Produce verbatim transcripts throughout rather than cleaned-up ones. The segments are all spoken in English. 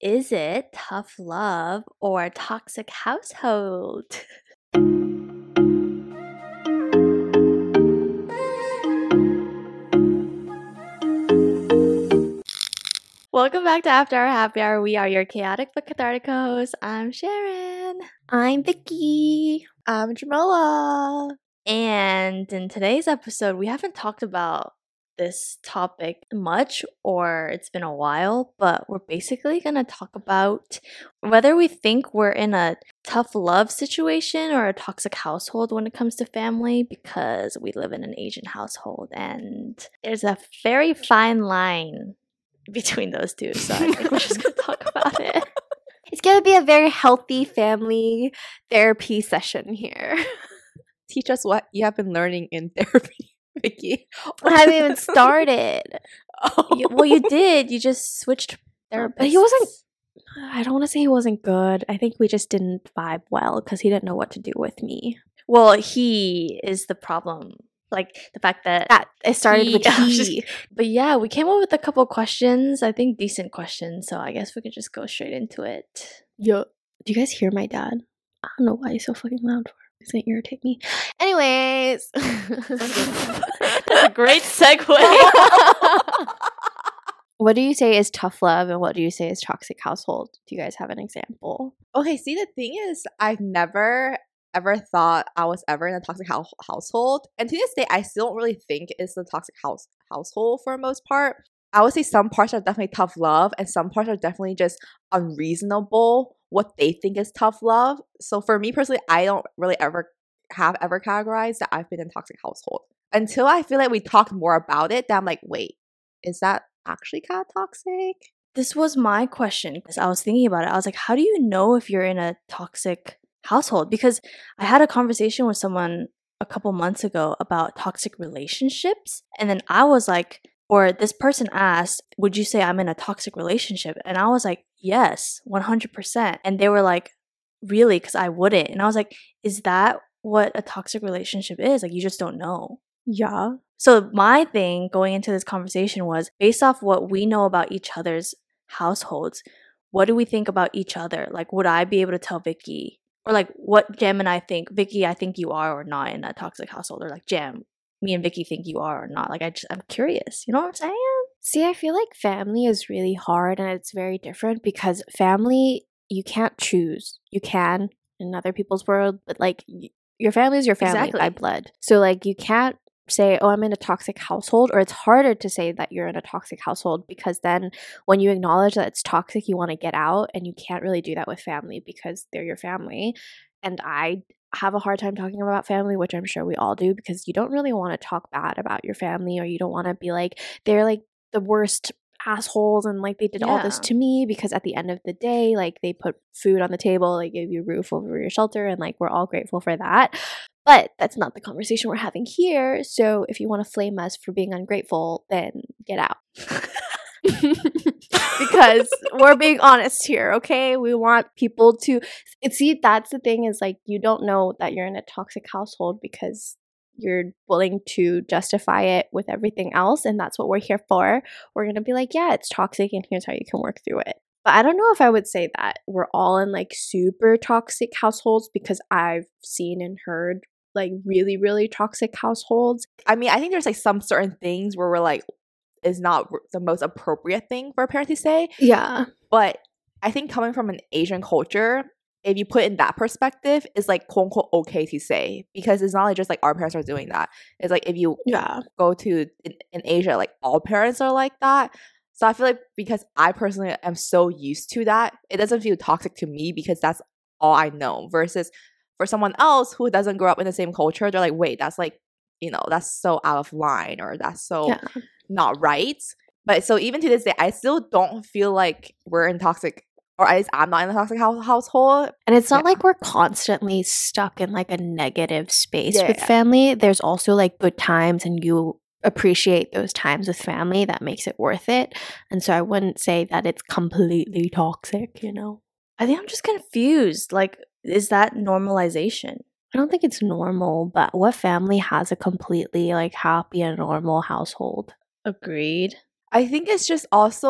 Is it tough love or toxic household? Welcome back to After Our Happy Hour. We are your chaotic but cathartic hosts. I'm Sharon. I'm Vicky. I'm Jamila. And in today's episode, we haven't talked about this topic much, or it's been a while, but we're basically going to talk about whether we think we're in a tough love situation or a toxic household when it comes to family, because we live in an Asian household and there's a very fine line between those two. So I think we're just going to talk about it. It's going to be a very healthy family therapy session here. Teach us what you have been learning in therapy. Vicky. I haven't even started. Oh. You, well, you did. You just switched therapists. But he wasn't, I don't want to say he wasn't good. I think we just didn't vibe well because he didn't know what to do with me. Well, he is the problem. Like, the fact that... That it started he, with he. Just, but yeah, we came up with a couple questions. I think decent questions. So I guess we could just go straight into it. Yo, do you guys hear my dad? I don't know why he's so fucking loud for. It's gonna irritate me. Anyways. That's a great segue. What do you say is tough love and what do you say is toxic household? Do you guys have an example? Okay, see, the thing is, I've never ever thought I was ever in a toxic ho- household. And to this day, I still don't really think it's the toxic house household for the most part. I would say some parts are definitely tough love and some parts are definitely just unreasonable what they think is tough love. So for me personally, I don't really ever have ever categorized that I've been in a toxic household. Until I feel like we talked more about it, that I'm like, wait, is that actually kind of toxic? This was my question because I was thinking about it. I was like, how do you know if you're in a toxic household? Because I had a conversation with someone a couple months ago about toxic relationships. And then I was like, or this person asked, would you say I'm in a toxic relationship? And I was like, yes, one hundred percent. And they were like, really? Because I wouldn't. And I was like, is that what a toxic relationship is? Like, you just don't know. Yeah. So my thing going into this conversation was, based off what we know about each other's households, what do we think about each other? Like, would I be able to tell Vicky? Or like, what Jam and I think, Vicky, I think you are or not in a toxic household. Or like, Jam, me and Vicky think you are or not. Like, I just, I'm curious. You know what I'm saying? See, I feel like family is really hard and it's very different because family, you can't choose. You can in other people's world, but like y- your family is your family Exactly. by blood. So like you can't say, oh, I'm in a toxic household, or it's harder to say that you're in a toxic household because then when you acknowledge that it's toxic, you want to get out, and you can't really do that with family because they're your family. And I have a hard time talking about family, which I'm sure we all do, because you don't really want to talk bad about your family, or you don't want to be like, they're like the worst assholes and like they did yeah. all this to me, because at the end of the day, like they put food on the table, they gave you a roof over your shelter, and like we're all grateful for that. But that's not the conversation we're having here. So if you want to flame us for being ungrateful, then get out. Because we're being honest here, okay? We want people to see. That's the thing, is like you don't know that you're in a toxic household because you're willing to justify it with everything else, and that's what we're here for. We're gonna be like, yeah, it's toxic and here's how you can work through it. But I don't know if I would say that we're all in like super toxic households, because I've seen and heard like really really toxic households. I mean, I think there's like some certain things where we're like, is not the most appropriate thing for a parent to say. Yeah. But I think coming from an Asian culture, if you put it in that perspective, it's like quote unquote okay to say, because it's not like just like our parents are doing that. It's like if you yeah. go to in, in Asia, like all parents are like that. So I feel like because I personally am so used to that, it doesn't feel toxic to me because that's all I know. Versus for someone else who doesn't grow up in the same culture, they're like, wait, that's like, you know, that's so out of line, or that's so yeah. not right. But so even to this day, I still don't feel like we're in toxic, or at least I'm not in a toxic house- household. And it's not yeah. like we're constantly stuck in like a negative space yeah, with yeah. family. There's also like good times, and you appreciate those times with family. That makes it worth it. And so I wouldn't say that it's completely toxic, you know? I think I'm just confused. Like, is that normalization? I don't think it's normal, but what family has a completely like happy and normal household? Agreed. I think it's just also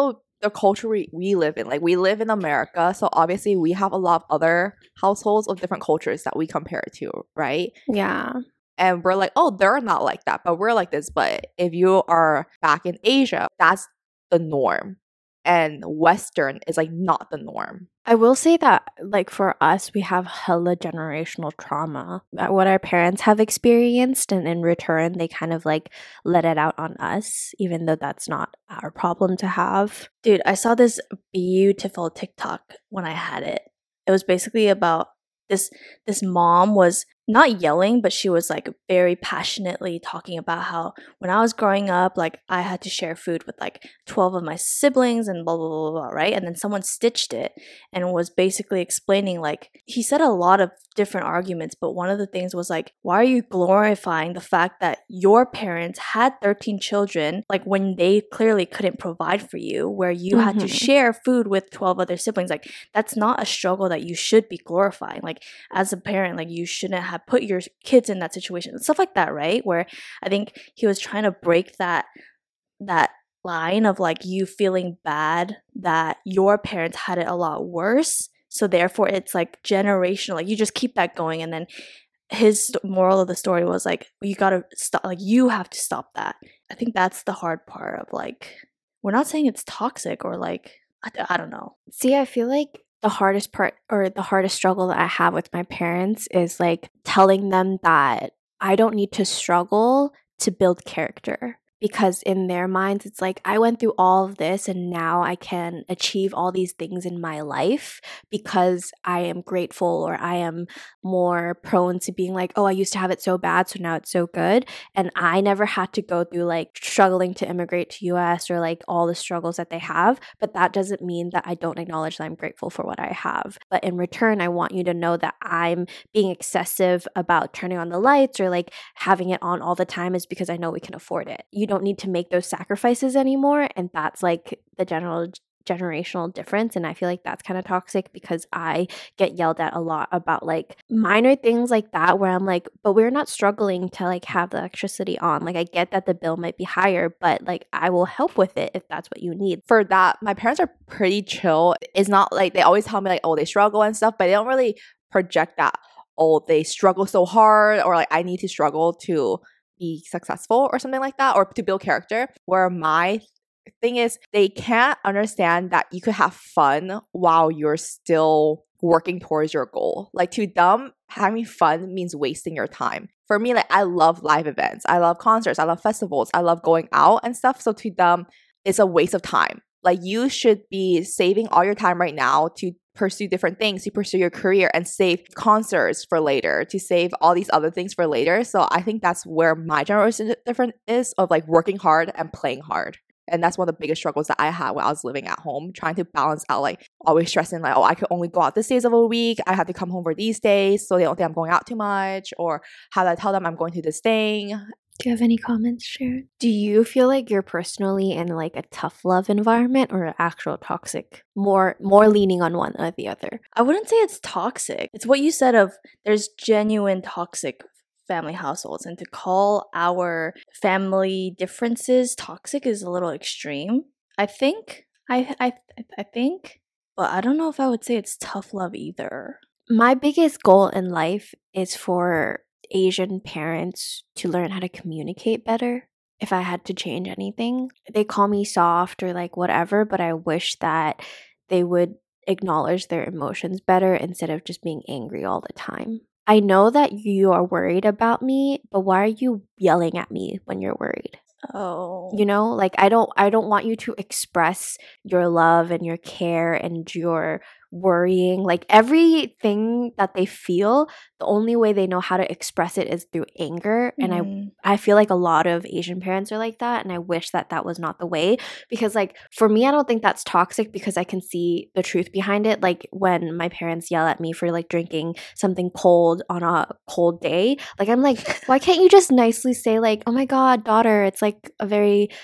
the culture we, we live in. Like, we live in America, so obviously we have a lot of other households of different cultures that we compare to, right? Yeah. And we're like, oh, they're not like that, but we're like this. But if you are back in Asia, that's the norm. And Western is like not the norm. I will say that, like, for us, we have hella generational trauma. That what our parents have experienced, and in return, they kind of like let it out on us, even though that's not our problem to have. Dude, I saw this beautiful TikTok when I had it. It was basically about this this mom was not yelling, but she was like very passionately talking about how when I was growing up, like I had to share food with like twelve of my siblings and blah, blah, blah, blah, right? And then someone stitched it and was basically explaining, like, he said a lot of different arguments, but one of the things was like, why are you glorifying the fact that your parents had thirteen children, like when they clearly couldn't provide for you, where you mm-hmm. had to share food with twelve other siblings? Like, that's not a struggle that you should be glorifying. Like, as a parent, like, you shouldn't have put your kids in that situation, stuff like that, right? Where I think he was trying to break that that line of like you feeling bad that your parents had it a lot worse, so therefore it's like generational, like you just keep that going. And then his moral of the story was like, you gotta stop, like you have to stop that. I think that's the hard part of like, we're not saying it's toxic or like, I, I don't know. See, I feel like the hardest part or the hardest struggle that I have with my parents is like telling them that I don't need to struggle to build character. Because in their minds, it's like, I went through all of this and now I can achieve all these things in my life because I am grateful, or I am more prone to being like, oh, I used to have it so bad, so now it's so good. And I never had to go through like struggling to immigrate to U S or like all the struggles that they have. But that doesn't mean that I don't acknowledge that I'm grateful for what I have. But in return, I want you to know that I'm being excessive about turning on the lights or like having it on all the time is because I know we can afford it. You don't need to make those sacrifices anymore, and that's like the general generational difference. And I feel like that's kind of toxic because I get yelled at a lot about like minor things like that, where I'm like, but we're not struggling to like have the electricity on. Like, I get that the bill might be higher, but like I will help with it if that's what you need. For that, my parents are pretty chill. It's not like they always tell me like, oh, they struggle and stuff, but they don't really project that, oh, they struggle so hard, or like I need to struggle to be successful or something like that, or to build character. Where my thing is, they can't understand that you could have fun while you're still working towards your goal. Like, to them, having fun means wasting your time. For me, like, I love live events, I love concerts, I love festivals, I love going out and stuff. So to them, it's a waste of time. Like, you should be saving all your time right now to pursue different things, to pursue your career, and save concerts for later, to save all these other things for later. So I think that's where my generation difference is, of like working hard and playing hard. And that's one of the biggest struggles that I had when I was living at home, trying to balance out, like always stressing like, oh, I could only go out this days of a week, I have to come home for these days so they don't think I'm going out too much, or how do I tell them I'm going to this thing. Do you have any comments, Sharon? Do you feel like you're personally in like a tough love environment or an actual toxic? More more leaning on one or the other? I wouldn't say it's toxic. It's what you said of there's genuine toxic family households, and to call our family differences toxic is a little extreme. I think I I I think, but I don't know if I would say it's tough love either. My biggest goal in life is for Asian parents to learn how to communicate better. If I had to change anything, they call me soft or like whatever, but I wish that they would acknowledge their emotions better instead of just being angry all the time. I know that you are worried about me, but why are you yelling at me when you're worried? Oh, you know, like I don't I don't want you to express your love and your care and your worrying, like everything that they feel. The only way they know how to express it is through anger. Mm. And I I feel like a lot of Asian parents are like that, and I wish that that was not the way, because like for me, I don't think that's toxic because I can see the truth behind it. Like when my parents yell at me for like drinking something cold on a cold day, like I'm like, why can't you just nicely say like, oh my god, daughter, it's like a very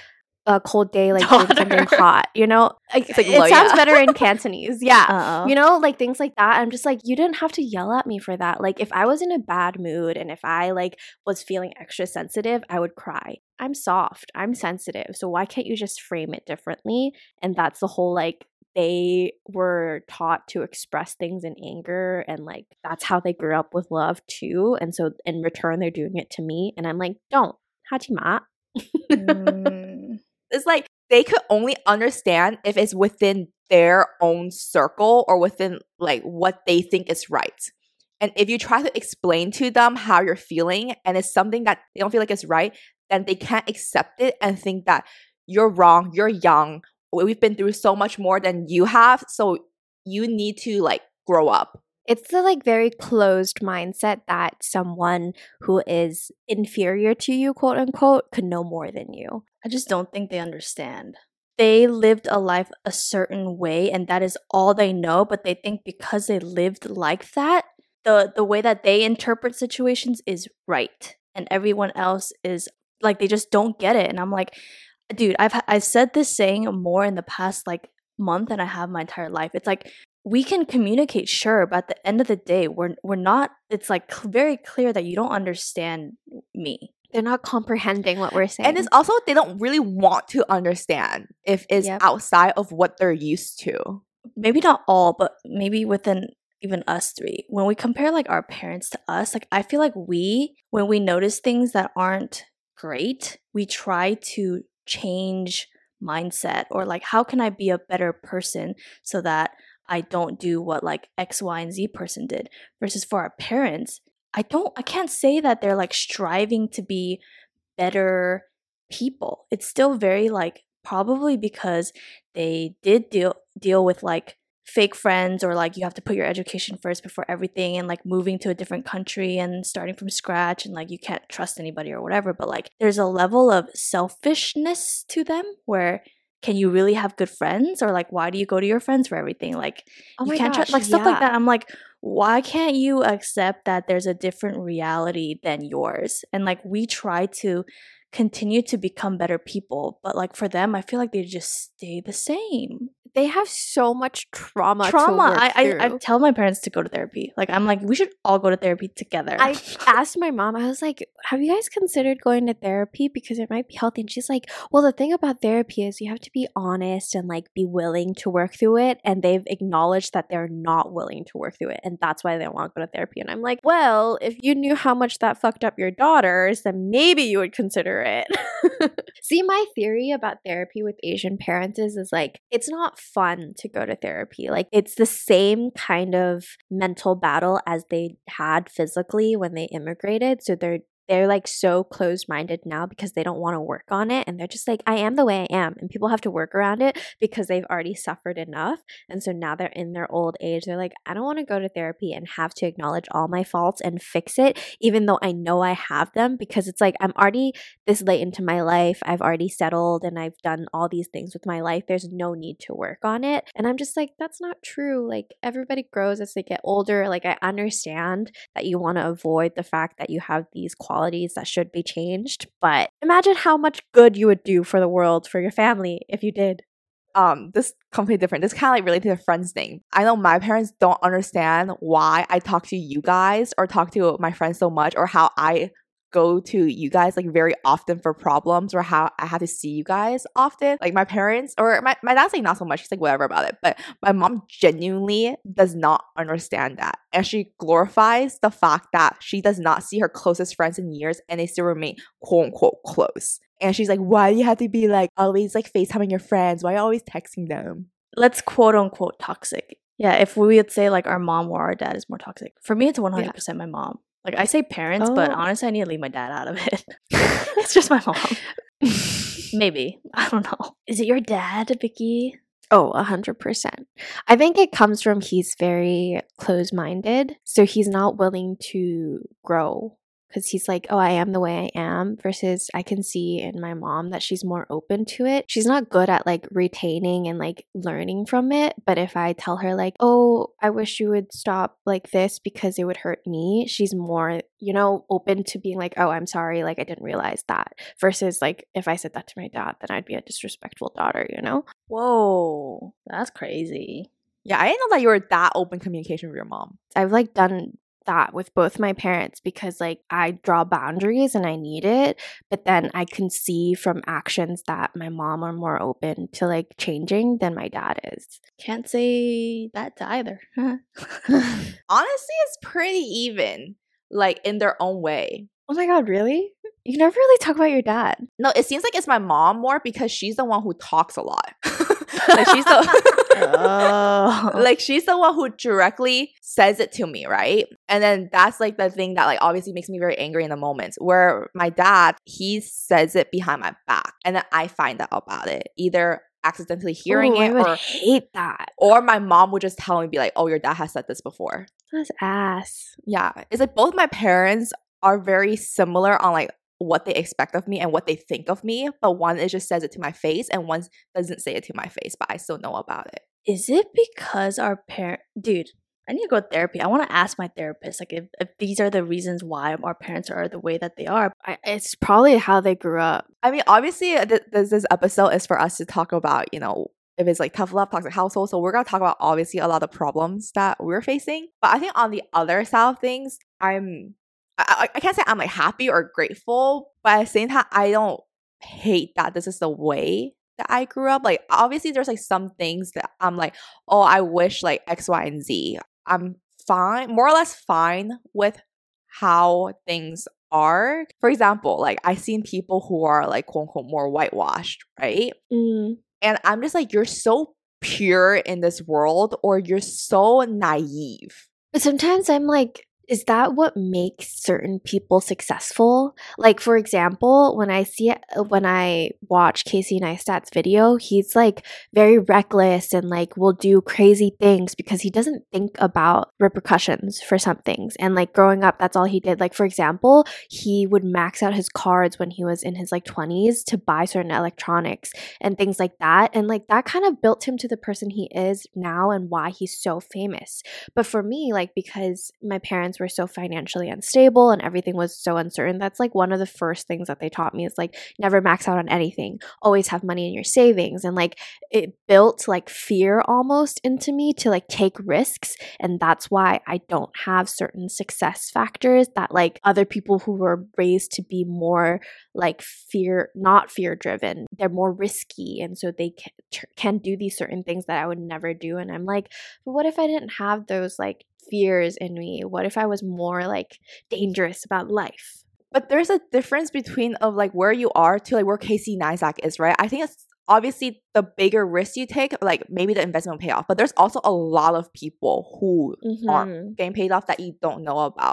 a cold day, like drink something hot, you know? Like, It's like, it "Lo sounds ya." better in Cantonese. Yeah. Uh-oh. You know, like things like that. I'm just like, you didn't have to yell at me for that. Like if I was in a bad mood and if I like was feeling extra sensitive, I would cry. I'm soft. I'm sensitive. So why can't you just frame it differently? And that's the whole like they were taught to express things in anger and like that's how they grew up with love too. And so in return they're doing it to me and I'm like, don't. Hajima. Mm. It's like they could only understand if it's within their own circle or within like what they think is right. And if you try to explain to them how you're feeling and it's something that they don't feel like is right, then they can't accept it and think that you're wrong, you're young, we've been through so much more than you have, so you need to like grow up. It's the like very closed mindset that someone who is inferior to you, quote unquote, could know more than you. I just don't think they understand. They lived a life a certain way and that is all they know, but they think because they lived like that, the the way that they interpret situations is right and everyone else is like they just don't get it. And I'm like, dude, I've I've said this saying more in the past like month than I have my entire life. It's like we can communicate, sure, but at the end of the day, we're we're not. It's like cl- very clear that you don't understand me. They're not comprehending what we're saying. And it's also they don't really want to understand if it's Yep. outside of what they're used to. Maybe not all, but maybe within even us three. When we compare like our parents to us, like I feel like we, when we notice things that aren't great, we try to change mindset or like how can I be a better person so that I don't do what like X, Y, and Z person did. Versus for our parents, I don't I can't say that they're like striving to be better people. It's still very like probably because they did deal deal with like fake friends or like you have to put your education first before everything and like moving to a different country and starting from scratch and like you can't trust anybody or whatever, but like there's a level of selfishness to them where can you really have good friends or like why do you go to your friends for everything? Like oh you my can't gosh, trust like stuff like yeah. that. I'm like, why can't you accept that there's a different reality than yours? And like we try to continue to become better people, but like for them I feel like they just stay the same. They have so much trauma. Trauma. To work I, I I through. tell my parents to go to therapy. Like I'm like we should all go to therapy together. I asked my mom, I was like, have you guys considered going to therapy? Because it might be healthy. And she's like, well, the thing about therapy is you have to be honest and like be willing to work through it. And they've acknowledged that they're not willing to work through it. And that's why they don't want to go to therapy. And I'm like, well, if you knew how much that fucked up your daughters, then maybe you would consider it. See, my theory about therapy with Asian parents is, is like, it's not fun to go to therapy. Like it's the same kind of mental battle as they had physically when they immigrated. So they're they're like so closed-minded now because they don't want to work on it and they're just like, I am the way I am, and people have to work around it because they've already suffered enough. And so now they're in their old age, they're like, I don't want to go to therapy and have to acknowledge all my faults and fix it, even though I know I have them, because it's like I'm already this late into my life, I've already settled and I've done all these things with my life, there's no need to work on it. And I'm just like, that's not true. Like everybody grows as they get older. Like I understand that you want to avoid the fact that you have these qualities that should be changed, but imagine how much good you would do for the world, for your family, if you did. Um, this completely different. This kind of like related to the friends thing. I know my parents don't understand why I talk to you guys or talk to my friends so much, or how I go to you guys like very often for problems, or how I have to see you guys often. Like my parents or my, my dad's like not so much, he's like whatever about it, but my mom genuinely does not understand that, and she glorifies the fact that she does not see her closest friends in years and they still remain quote unquote close. And she's like, why do you have to be like always like FaceTiming your friends? Why are you always texting them? Let's quote unquote toxic. Yeah, if we would say like our mom or our dad is more toxic. For me it's one hundred percent my mom. Like I say parents, Oh. but honestly I need to leave my dad out of it. It's just my mom. Maybe. I don't know. Is it your dad, Vicky? Oh, a hundred percent. I think it comes from he's very close-minded, so he's not willing to grow because he's like, oh, I am the way I am, versus I can see in my mom that she's more open to it. She's not good at like retaining and like learning from it, but if I tell her like, oh, I wish you would stop like this because it would hurt me, she's more, you know, open to being like, oh, I'm sorry, like I didn't realize that, versus like if I said that to my dad, then I'd be a disrespectful daughter, you know? Whoa, that's crazy. Yeah, I didn't know that you were that open communication with your mom. I've like done that with both my parents because like I draw boundaries and I need it, but then I can see from actions that my mom are more open to like changing than my dad is. Can't say that to either. Honestly, it's pretty even, like in their own way. Oh my god, really? You never really talk about your dad. No, it seems like it's my mom more because she's the one who talks a lot. like she's the Oh. like she's the one who directly says it to me, right? And then that's like the thing that like obviously makes me very angry in the moments where my dad, he says it behind my back and then I find out about it, either accidentally hearing Ooh, it I would or hate that. or my mom would just tell me, be like, oh, your dad has said this before. That's ass. Yeah, it's like both my parents are very similar on like what they expect of me and what they think of me, but one is just says it to my face and one doesn't say it to my face, but I still know about it. Is it because our parent, dude, I need to go to therapy. I want to ask my therapist, like, if, if these are the reasons why our parents are the way that they are. I, it's probably how they grew up. I mean, obviously, th- this, this episode is for us to talk about, you know, if it's like tough love, toxic household. So we're going to talk about obviously a lot of problems that we're facing. But I think on the other side of things, I'm, I, I can't say I'm like happy or grateful, but at the same time, I don't hate that this is the way that I grew up. Like, obviously, there's like some things that I'm like, oh, I wish like X, Y, and Z. I'm fine, more or less fine with how things are. For example, like I've seen people who are like quote unquote more whitewashed, right? Mm. And I'm just like, you're so pure in this world, or you're so naive. But sometimes I'm like, is that what makes certain people successful? Like, for example, when I see it, when I watch Casey Neistat's video, he's like very reckless and like will do crazy things because he doesn't think about repercussions for some things. And like growing up, that's all he did. Like, for example, he would max out his cards when he was in his like twenties to buy certain electronics and things like that. And like that kind of built him to the person he is now and why he's so famous. But for me, like, because my parents were so financially unstable and everything was so uncertain, that's like one of the first things that they taught me is like never max out on anything, always have money in your savings. And like it built like fear almost into me to like take risks, and that's why I don't have certain success factors that like other people who were raised to be more like fear, not fear driven, they're more risky, and so they can, can do these certain things that I would never do. And I'm like, but what if I didn't have those like fears in me? What if I was more like dangerous about life? But there's a difference between of like where you are to like where Casey Neistat is, right? I think it's obviously the bigger risk you take, like maybe the investment will pay off, but there's also a lot of people who Mm-hmm. aren't getting paid off that you don't know about.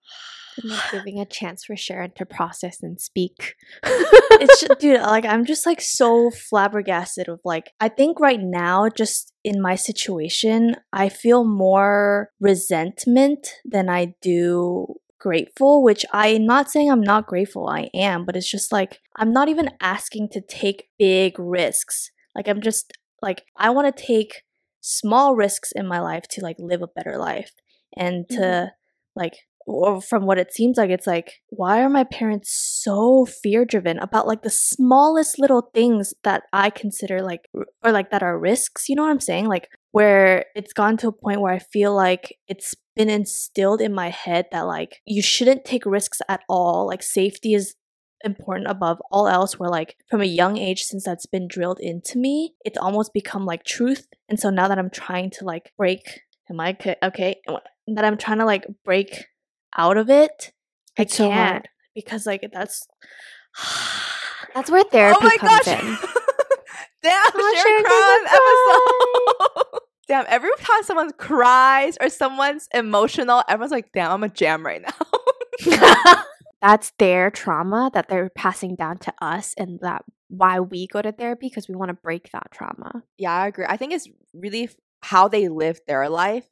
I'm not giving a chance for Sharon to process and speak. It's just, dude, like I'm just like so flabbergasted of like, I think right now, just in my situation, I feel more resentment than I do grateful, which I'm not saying I'm not grateful, I am, but it's just like I'm not even asking to take big risks. Like I'm just like, I want to take small risks in my life to like live a better life, and to Mhm. like, or from what it seems like, it's like, why are my parents so fear driven about like the smallest little things that I consider like, or like that are risks, you know what I'm saying? Like, where it's gone to a point where I feel like it's been instilled in my head that like you shouldn't take risks at all. Like safety is important above all else, where like from a young age, since that's been drilled into me, it's almost become like truth. And so now that I'm trying to like break, am I okay? okay that I'm trying to like break out of it, I It's so can't, hard. because like that's That's where therapy oh my comes gosh! in. Damn, Oh, Sharon Sharon crying episode. Damn, every time someone cries or someone's emotional, everyone's like, damn, I'm a jam right now. That's their trauma that they're passing down to us, and that why we go to therapy, because we want to break that trauma. Yeah, I agree. I think it's really f- how they live their life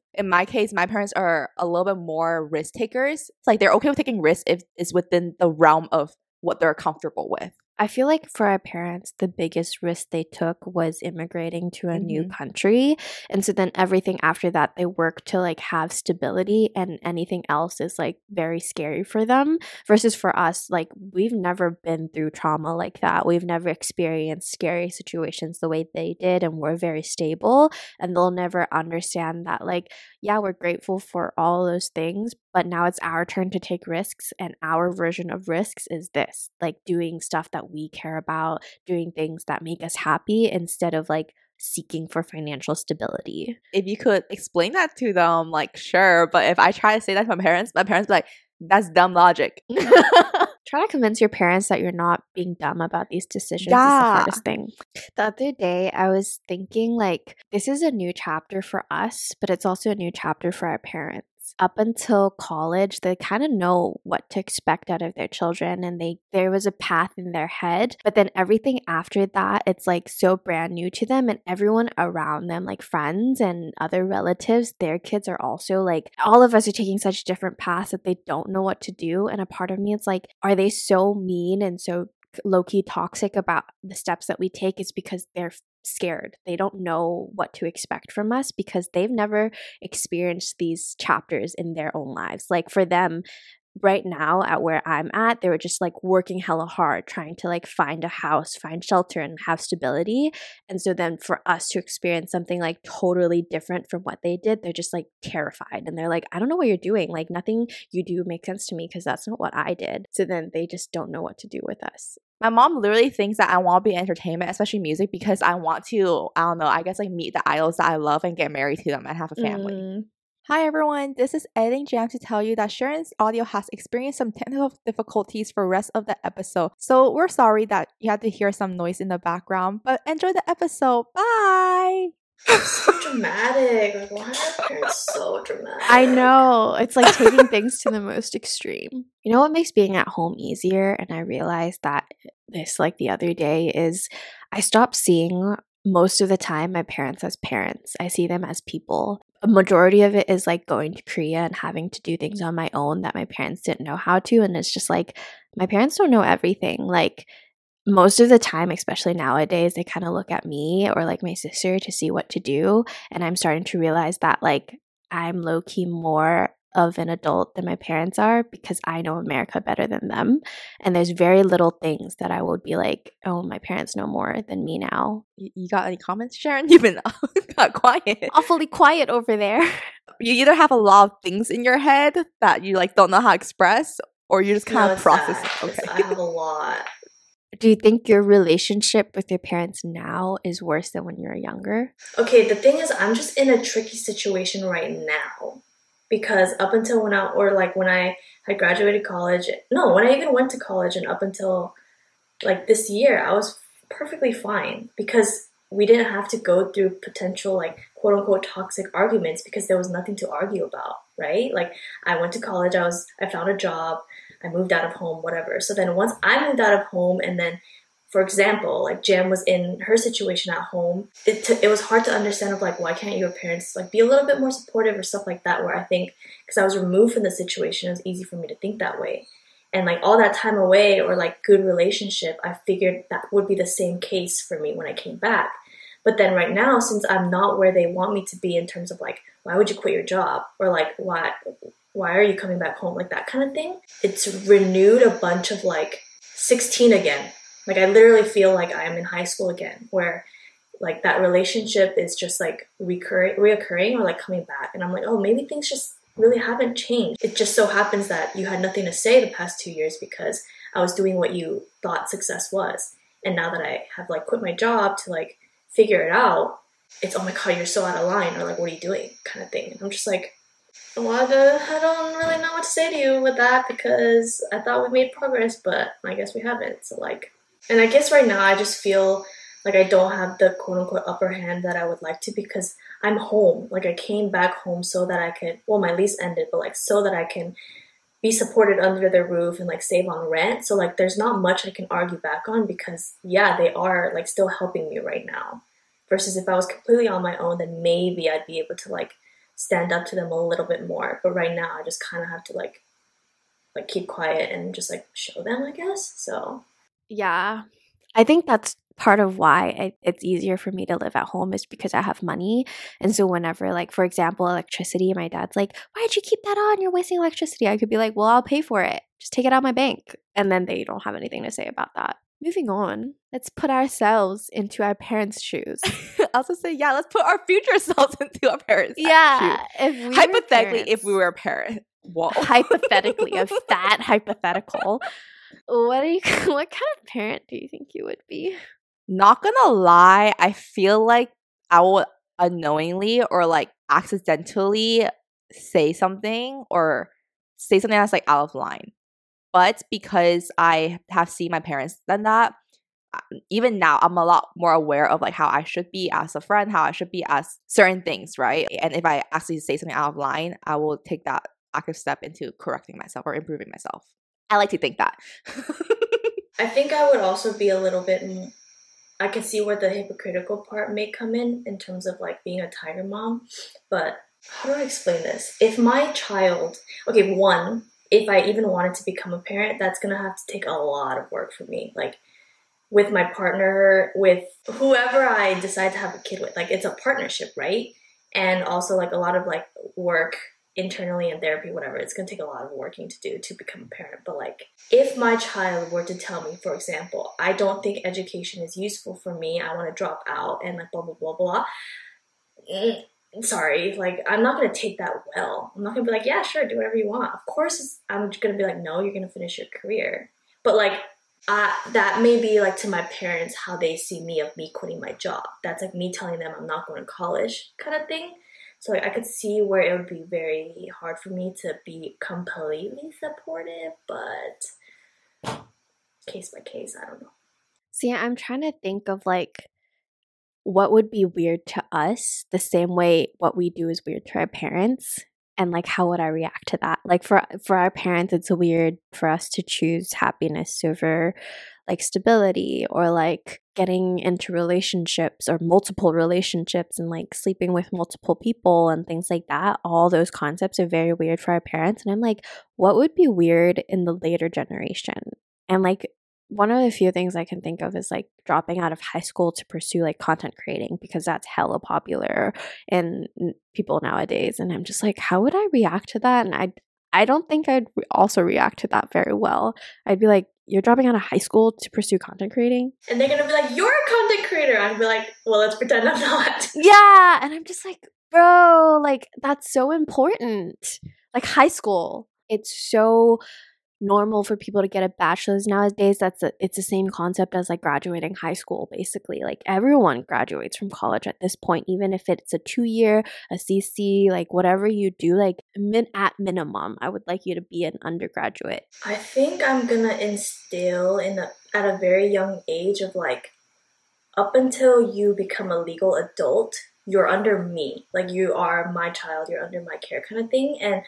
in my case, my parents are a little bit more risk takers. It's like they're okay with taking risks if it's within the realm of what they're comfortable with. I feel like for our parents, the biggest risk they took was immigrating to a Mm-hmm. new country. And so then everything after that, they work to like have stability, and anything else is like very scary for them. Versus for us, like we've never been through trauma like that. We've never experienced scary situations the way they did, and we're very stable. And they'll never understand that, like, yeah, we're grateful for all those things, but now it's our turn to take risks, and our version of risks is this, like doing stuff that we care about, doing things that make us happy instead of like seeking for financial stability. If you could explain that to them, like, sure. But if I try to say that to my parents, my parents be like, that's dumb logic. Try to convince your parents that you're not being dumb about these decisions is the Yeah. hardest thing. The other day, I was thinking, like, this is a new chapter for us, but it's also a new chapter for our parents. Up until college, they kind of know what to expect out of their children, and they there was a path in their head. But then everything after that, it's like so brand new to them, and everyone around them, like friends and other relatives, their kids are also like, all of us are taking such different paths that they don't know what to do. And a part of me, it's like, are they so mean and so low-key toxic about the steps that we take? Is because they're scared. They don't know what to expect from us because they've never experienced these chapters in their own lives. Like for them right now at where I'm at, they were just like working hella hard trying to like find a house, find shelter, and have stability. And so then for us to experience something like totally different from what they did, they're just like terrified, and they're like, I don't know what you're doing, like nothing you do makes sense to me because that's not what I did. So then they just don't know what to do with us. My mom literally thinks that I want to be in entertainment, especially music, because I want to, I don't know, I guess like meet the idols that I love and get married to them and have a family. Mm. Hi everyone, this is Editing Jam to tell you that Sharon's audio has experienced some technical difficulties for the rest of the episode. So we're sorry that you had to hear some noise in the background, but enjoy the episode. Bye! So dramatic. Like, why are parents so dramatic? I know. It's like taking things to the most extreme. You know what makes being at home easier? And I realized that this like the other day is I stopped seeing most of the time my parents as parents. I see them as people. A majority of it is like going to Korea and having to do things on my own that my parents didn't know how to. And it's just like, my parents don't know everything. Like, most of the time, especially nowadays, they kind of look at me or like my sister to see what to do. And I'm starting to realize that like I'm low-key more of an adult than my parents are because I know America better than them. And there's very little things that I would be like, oh, my parents know more than me now. You, you got any comments, Sharon? You've been got quiet. Awfully quiet over there. You either have a lot of things in your head that you like don't know how to express, or you just kind No, of it's process that. it. It's- Okay. I have a lot. Do you think your relationship with your parents now is worse than when you were younger? Okay, the thing is, I'm just in a tricky situation right now because up until when I, or like when I had graduated college, no, when I even went to college and up until like this year, I was perfectly fine because we didn't have to go through potential like quote unquote toxic arguments because there was nothing to argue about, right? Like I went to college, I was, I found a job, I moved out of home, whatever. So then once I moved out of home and then, for example, like Jam was in her situation at home, it, t- it was hard to understand of like, why can't your parents like be a little bit more supportive or stuff like that, where I think, because I was removed from the situation, it was easy for me to think that way. And like all that time away or like good relationship, I figured that would be the same case for me when I came back. But then right now, since I'm not where they want me to be in terms of like, why would you quit your job? Or like, why... why are you coming back home? Like that kind of thing. It's renewed a bunch of like sixteen again. Like I literally feel like I'm in high school again, where like that relationship is just like recurring, reoccurring or like coming back. And I'm like, oh, maybe things just really haven't changed. It just so happens that you had nothing to say the past two years because I was doing what you thought success was. And now that I have like quit my job to like figure it out, it's, oh my God, you're so out of line. Or like, what are you doing? Kind of thing. And I'm just like, well, I don't really know what to say to you with that because I thought we made progress, but I guess we haven't. So like, and I guess right now I just feel like I don't have the quote unquote upper hand that I would like to because I'm home. Like I came back home so that I could, well, my lease ended, but like so that I can be supported under the roof and like save on rent. So like there's not much I can argue back on because yeah, they are like still helping me right now. Versus if I was completely on my own, then maybe I'd be able to like stand up to them a little bit more. But right now I just kind of have to like like keep quiet and just like show them, I guess. So Yeah. I think that's part of why I, it's easier for me to live at home is because I have money. And so whenever, like, for example, electricity, my dad's like, why'd you keep that on? You're wasting electricity. I could be like, well, I'll pay for it. Just take it out of my bank. And then they don't have anything to say about that. Moving on, let's put ourselves into our parents' shoes. I was gonna say, yeah, let's put our future selves into our parents' Yeah. shoes. If we were Hypothetically, if parents- we were a parent. Whoa. hypothetically, a fat hypothetical. What do you? What kind of parent do you think you would be? Not gonna lie, I feel like I would unknowingly or like accidentally say something or say something that's like out of line. But because I have seen my parents done that, even now I'm a lot more aware of like how I should be as a friend, how I should be as certain things, right? And if I actually say something out of line, I will take that active step into correcting myself or improving myself. I like to think that. I think I would also be a little bit, I can see where the hypocritical part may come in, in terms of like being a tiger mom. But how do I explain this? If my child, okay, one, if I even wanted to become a parent, that's going to have to take a lot of work for me. Like with my partner, with whoever I decide to have a kid with, like it's a partnership, right? And also like a lot of like work internally in therapy, whatever. It's going to take a lot of working to do to become a parent. But like if my child were to tell me, for example, I don't think education is useful for me, I want to drop out and like blah blah blah blah, mm, sorry, like I'm not going to take that well. I'm not going to be like, yeah, sure, do whatever you want. Of course it's, I'm going to be like, no, you're going to finish your career. But like uh, that may be like to my parents how they see me of me quitting my job. That's like me telling them I'm not going to college kind of thing. So like, I could see where it would be very hard for me to be completely supportive, but case by case, I don't know. See, I'm trying to think of like what would be weird to us the same way what we do is weird to our parents, and like how would I react to that? Like for for our parents, it's weird for us to choose happiness over like stability or like getting into relationships or multiple relationships and like sleeping with multiple people and things like that. All those concepts are very weird for our parents. And I'm like, what would be weird in the later generation? And like one of the few things I can think of is like dropping out of high school to pursue like content creating because that's hella popular in people nowadays. And I'm just like, how would I react to that? And I I don't think I'd also react to that very well. I'd be like, you're dropping out of high school to pursue content creating? And they're going to be like, you're a content creator. I'd be like, well, let's pretend I'm not. Yeah. And I'm just like, bro, like that's so important. Like high school, it's so normal for people to get a bachelor's nowadays. That's a, it's the same concept as like graduating high school, basically. Like everyone graduates from college at this point, even if it's a two-year, a C C, like whatever you do, like min- at minimum, I would like you to be an undergraduate. I think I'm gonna instill in a, at a very young age of like, up until you become a legal adult, you're under me. Like you are my child, you're under my care kind of thing. And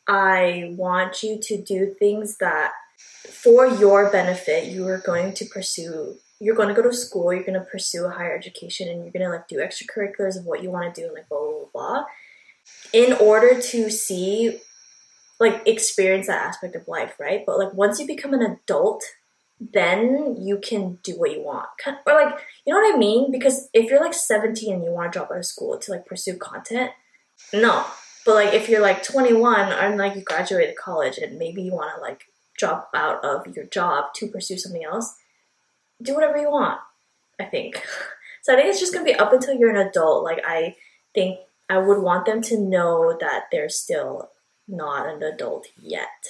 I want you to do things that for your benefit, you are going to pursue. You're going to go to school, you're going to pursue a higher education, and you're going to like do extracurriculars of what you want to do and like blah, blah, blah, in order to see, like experience that aspect of life, right? But like once you become an adult, then you can do what you want. Or like, you know what I mean? Because if you're like seventeen and you want to drop out of school to like pursue content, no. But like if you're like twenty-one and like you graduated college and maybe you want to like drop out of your job to pursue something else, do whatever you want, I think. So I think it's just going to be up until you're an adult. Like I think I would want them to know that they're still not an adult yet.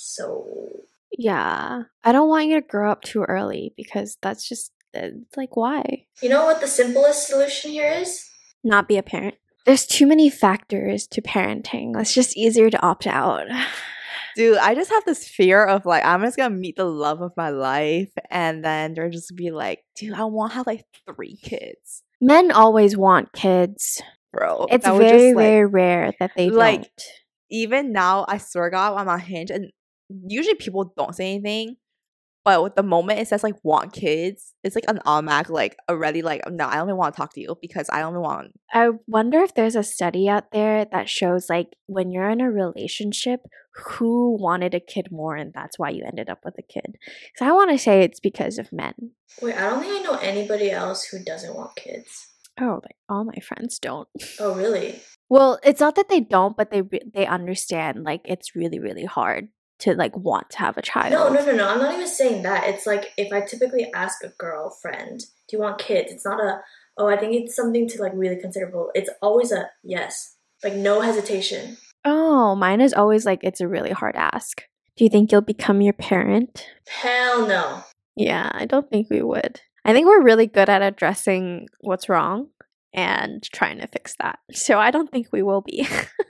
So yeah, I don't want you to grow up too early because that's just, it's like, why? You know what the simplest solution here is? Not be a parent. There's too many factors to parenting. It's just easier to opt out. Dude, I just have this fear of like, I'm just gonna meet the love of my life and then they're just be like, dude, I want to have like three kids. Men always want kids. Bro. It's that very, would just, like, very rare that they like, don't. Even now, I swear to God, I'm on Hinge and usually people don't say anything. But with the moment it says like want kids, it's like an automatic like already like no, I only want to talk to you because I only want. I wonder if there's a study out there that shows like when you're in a relationship, who wanted a kid more and that's why you ended up with a kid. Because I want to say it's because of men. Wait, I don't think I know anybody else who doesn't want kids. Oh, like all my friends don't. Oh, really? Well, it's not that they don't, but they re- they understand like it's really really hard to like want to have a child. No, no, no, no. I'm not even saying that. It's like if I typically ask a girlfriend, "Do you want kids?" It's not a, "Oh, I think it's something to like really consider." It's always a yes, like no hesitation. Oh, mine is always like it's a really hard ask. Do you think you'll become your parent? Hell no. Yeah, I don't think we would. I think we're really good at addressing what's wrong and trying to fix that. So I don't think we will be.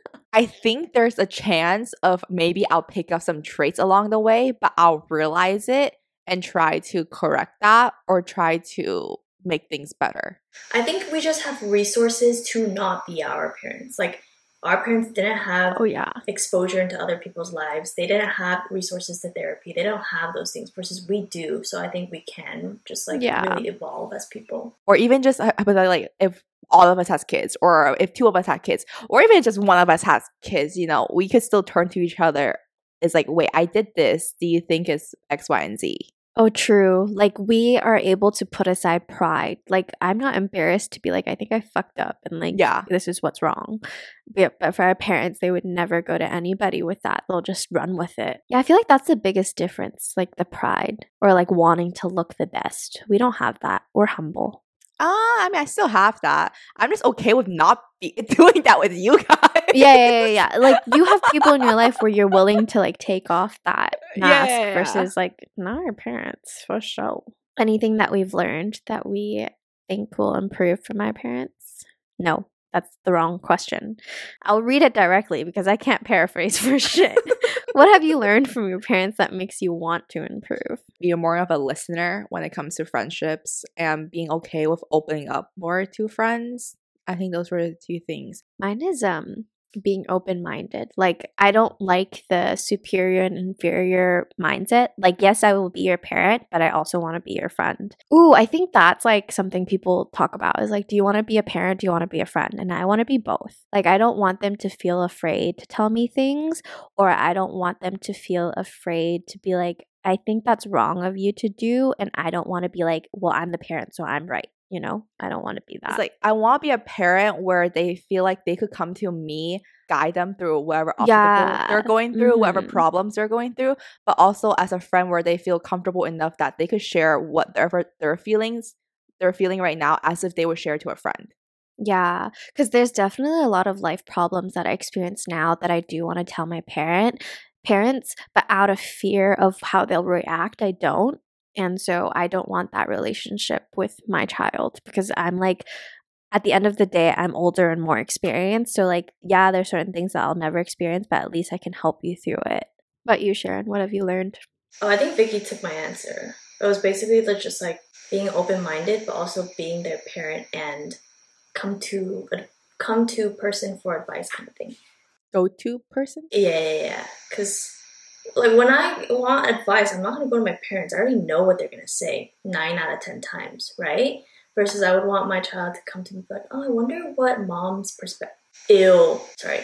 I think there's a chance of maybe I'll pick up some traits along the way, but I'll realize it and try to correct that or try to make things better. I think we just have resources to not be our parents. Like, our parents didn't have oh, yeah. exposure into other people's lives. They didn't have resources to therapy. They don't have those things versus we do. So I think we can just like yeah. really evolve as people. Or even just like if all of us has kids or if two of us had kids or even just one of us has kids, you know, we could still turn to each other. It's like, wait, I did this. Do you think it's X, Y, and Z? Oh, true. Like, we are able to put aside pride. Like, I'm not embarrassed to be like, I think I fucked up and, like, yeah. this is what's wrong. But, but for our parents, they would never go to anybody with that. They'll just run with it. Yeah, I feel like that's the biggest difference, like the pride or, like, wanting to look the best. We don't have that. We're humble. Ah, uh, I mean, I still have that. I'm just okay with not be- doing that with you guys. Yeah, yeah, yeah, yeah. Like, you have people in your life where you're willing to, like, take off that mask yeah, yeah, yeah. versus, like, not our parents, for sure. Anything that we've learned that we think will improve from our parents? No, that's the wrong question. I'll read it directly because I can't paraphrase for shit. What have you learned from your parents that makes you want to improve? Be more of a listener when it comes to friendships and being okay with opening up more to friends. I think those were the two things. Mine is um being open-minded. Like, I don't like the superior and inferior mindset. Like, yes, I will be your parent, but I also want to be your friend. Ooh, I think that's like something people talk about is like, do you want to be a parent? Do you want to be a friend? And I want to be both. Like, I don't want them to feel afraid to tell me things, or I don't want them to feel afraid to be like, I think that's wrong of you to do. And I don't want to be like, well, I'm the parent, so I'm right. You know, I don't want to be that. It's like, I want to be a parent where they feel like they could come to me, guide them through whatever obstacle yeah. they're going through, mm-hmm. whatever problems they're going through, but also as a friend where they feel comfortable enough that they could share whatever their feelings they're feeling right now as if they would share to a friend. Yeah, because there's definitely a lot of life problems that I experience now that I do want to tell my parent parents, but out of fear of how they'll react, I don't. And so I don't want that relationship with my child because I'm like, at the end of the day, I'm older and more experienced. So like, yeah, there's certain things that I'll never experience, but at least I can help you through it. But you, Sharon, what have you learned? Oh, I think Vicky took my answer. It was basically just like being open-minded, but also being their parent and come to a come to person for advice kind of thing. Go-to person? Yeah, yeah, yeah. Because like when I want advice, I'm not going to go to my parents. I already know what they're going to say nine out of ten times, right? Versus I would want my child to come to me and be like, oh, I wonder what mom's perspective... Ew. Sorry.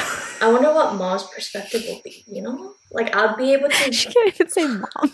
I wonder what mom's perspective will be, you know? Like, I'll be able to... She can't even say mom.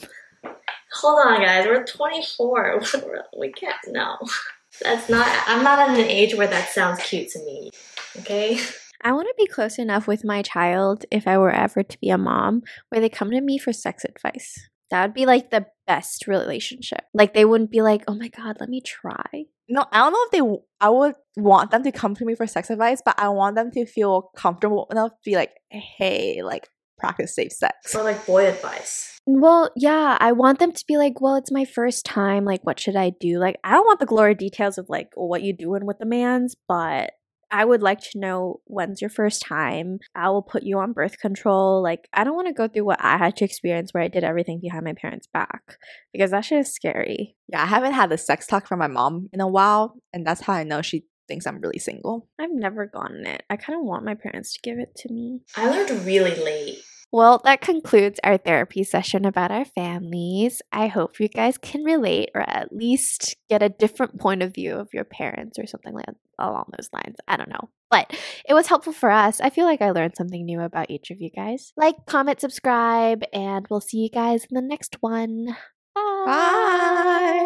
Hold on, guys. We're twenty-four. We can't... No. That's not... I'm not at an age where that sounds cute to me. Okay? I want to be close enough with my child, if I were ever to be a mom, where they come to me for sex advice. That would be like the best relationship. Like, they wouldn't be like, oh my God, let me try. No, I don't know if they, I would want them to come to me for sex advice, but I want them to feel comfortable enough to be like, hey, like, practice safe sex. Or like boy advice. Well, yeah, I want them to be like, well, it's my first time. Like, what should I do? Like, I don't want the glory details of like what you doing with the mans, but I would like to know when's your first time. I will put you on birth control. Like, I don't want to go through what I had to experience where I did everything behind my parents' back because that shit is scary. Yeah, I haven't had a sex talk from my mom in a while, and that's how I know she thinks I'm really single. I've never gotten it. I kind of want my parents to give it to me. I learned really late. Well, that concludes our therapy session about our families. I hope you guys can relate or at least get a different point of view of your parents or something like along those lines. I don't know. But it was helpful for us. I feel like I learned something new about each of you guys. Like, comment, subscribe, and we'll see you guys in the next one. Bye. Bye.